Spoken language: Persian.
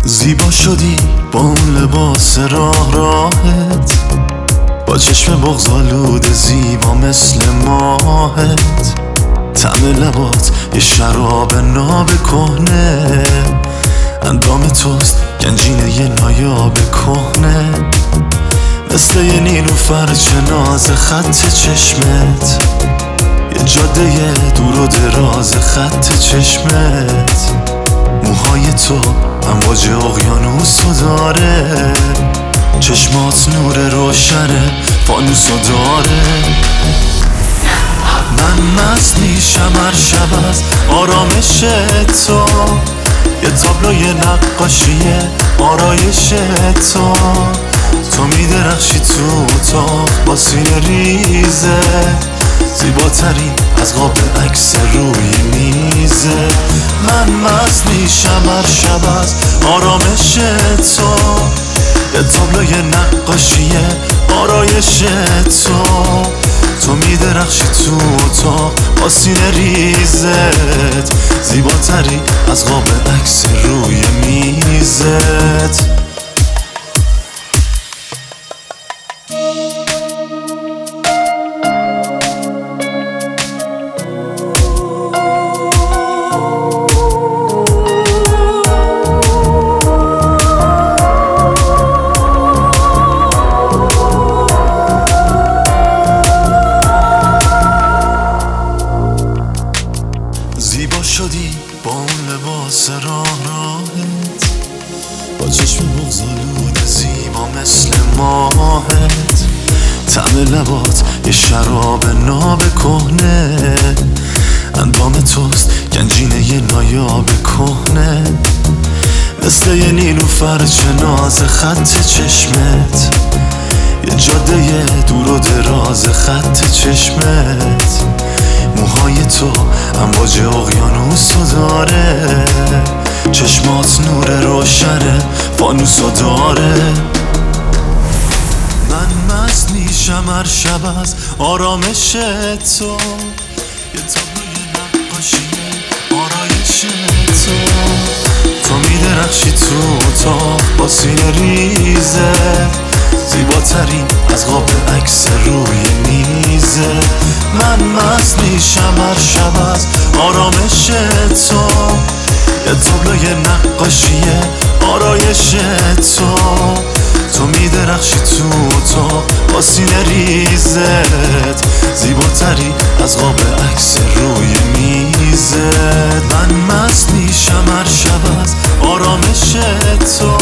زیبا شدی با اون لباس راهت، با چشم بغض‌آلود زیبا مثل ماهت. طعم لبات یه شراب ناب کهنه، اندام توست گنجینه یه نایاب کهنه، مثل یه نیلوفر ناز خط چشمت، یه جاده دور و دراز خط چشمت. موهای تو امواج اقیانوسو داره، چشمات نور روشن فانوسو داره. من مست میشم هر شب از آرامش تو، یه تابلوی نقاشیه آرایش تو. تو میدرخشی تو اتاق با سینه ریزه، زیباترین از قاب عکس روی میزه. من مست میشم هر شب از آرامش تو، یه تابلوی نقاشیه آرایش تو. تو میدرخشی تو اتاق با سینه ریزت، زیباتری از قاب عکس روی میزت. زیبا شدی با اون لباس راهت، با چشم بغض‌آلود زیبا مثل ماهت. طعم لبات یه شراب ناب کهنه، اندام توست گنجینه یه نایاب کهنه، مثل یه نیلوفر ناز خط چشمت، یه جاده دور و دراز خط چشمت. موهای تو امواج اقیانوسو داره، چشمات نور روشن فانوسو داره. من مست میشم هر شب از آرامش تو، یه تابلوی نقاشیه آرایش تو. تو میدرخشی تو اتاق با سینه ریزه، زیباترین از قاب عکس روی میزه. من مست میشم هر شب از آرامش تو، یه تابلوی نقاشیه آرایش تو. تو میدرخشی تو اتاق با سینه ریزت، زیباتری از قاب عکس روی میزت. من مست میشم هر شب از آرامش تو،